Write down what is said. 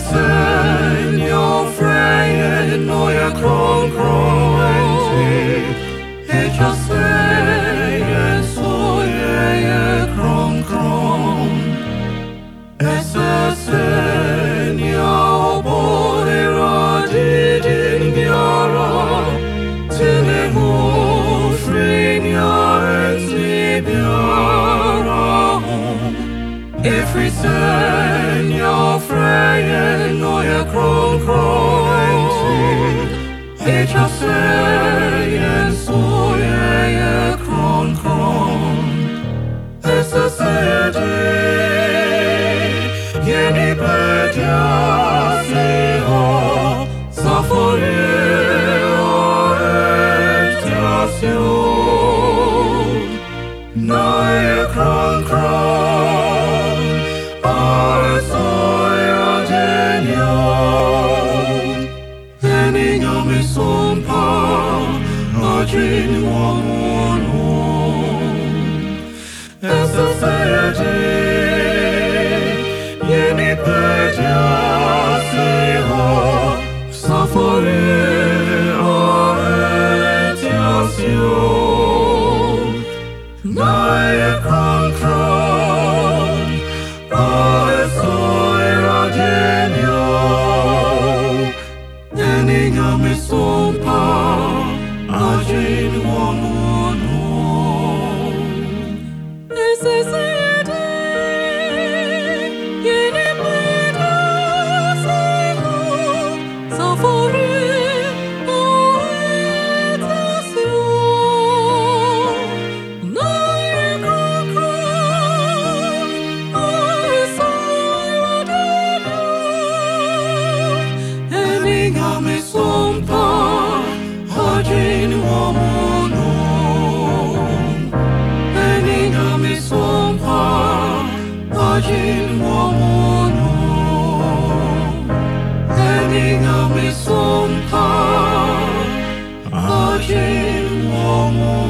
sen jag frejen och jag kronkrong et jag säger så jag kronkrong sen jag både radi din bjara till det hofrin jag ens i bjara Every sen jag frejen och jag kronkrong et jag säger så jag kronkrong Essa säger det Geni bedja sig ha Sa får och ektasjon När jag kronkrong Are så jag den jag En inga med som par Adrin var Essa säger det Geni bedja sig ha Sa får och ektasjon När jag kronkrong Are så jag den jag En inga med som par Adrin var Ajin wamono, eninga mi sompa, ajin wamono.